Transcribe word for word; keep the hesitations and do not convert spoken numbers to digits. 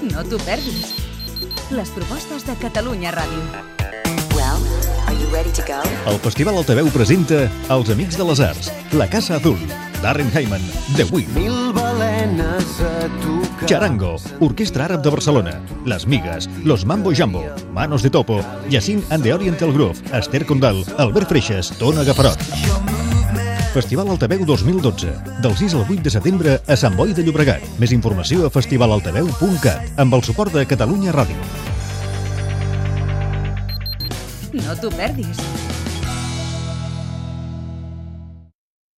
No t'ho perdis. Les propostes de Catalunya Ràdio. Well, are you ready to go? El Festival Altaveu presenta Els Amics de les Arts, La Casa Azul, Darren Hayman, The Week, Mil balenes a tocar. Charango, Orquestra Àrab de Barcelona, Les Migues, Los Mambo Jambo, Manos de Topo, Jacint and the Oriental Groove, Esther Condal, Albert Freixas, Tona Gafarot. Festival Altaveu dos mil dotze, del sis al vuit de setembre a Sant Boi de Llobregat. Més informació a festivalaltaveu punt cat, amb el suport de Catalunya Ràdio. No t'ho perdis.